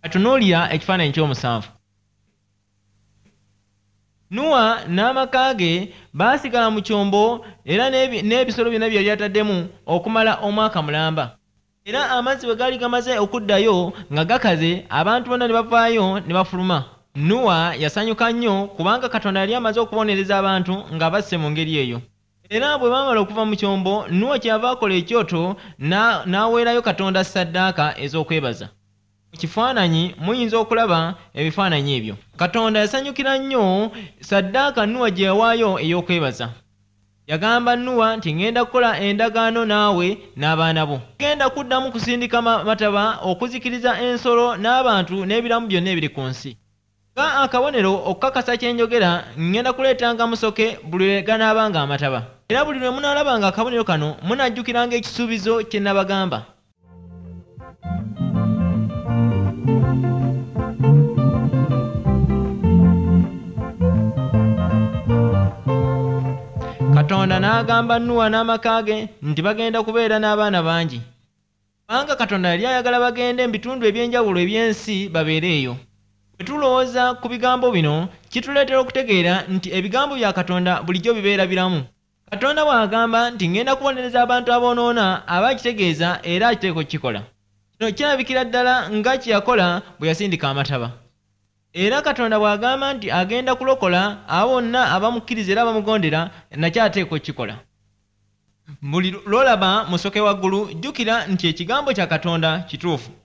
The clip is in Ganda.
Tunuulira ekifaananyi ky'omusanvu. Nuwa n'amaka ge baasigala mu kyombo era n'ebisolo byonna bye yali ataddemu okumala omwaka mulamba. Era amazzi bwe gaali gamaze okuddayo nga gakaze, abantu bonna ne bavaayo ne bafuluma. Nuwa yasanyuka nnyo kubanga Katonda yali amaze okubonereza abantu nga basse mu ngeri eyo. Era bwe baamala okuva mu kyombo, Nuwa kyava akola ekyoto n'aweerayo Katonda ssaddaaka ez'okwebaza. Mu kifaananyi muyinza okulaba ebifaananyi ebyo. Katonda yasanyukira nnyo ssaddaaka Nuwa gye yawaayo ey'okwebaza. Yagamba Nuwa nti ngenda kukola endagaano naawe n'abaana bo. Ngenda kuddamu kusindika mataba okuzikiriza ensolo n'abantu n'ebiramu byonna ebiri ku nsi. Nga akabonero okukakasa kye njogera, ngenda kuleetanga musoke buli lwe ganaabanga amataba. Era buli lwe munaalabanga akabonero kano munajjukiranga ekisuubizo kye nabagamba. Katonda n'agamba Nuwa n'amaka ge nti bagenda kubeera n'abaana bangi. Kubanga Katonda yali ayagala bagende mu bitundu eby'enjawulo eby'ensi babeereeyo. Bwe tulowooza ku bigambo bino, kituleetera okutegeera nti ebigambo bya Katonda bulijjo bibeera biramu. Katonda bw'agamba nti ngenda kubonereza abantu aboonoona aba akitegeeza era akiteeka okukikola. Kino kirabikira ddala nga kye yakola bwe yasindika amataba. Era Katonda bw'agamba nti agenda kulokola abo bonna abamukkiriza era abamugondera, nakyo ateeka okukikola. Buli lw'olaba musoke waggulu, jjukira nti ekigambo kya Katonda kituufu.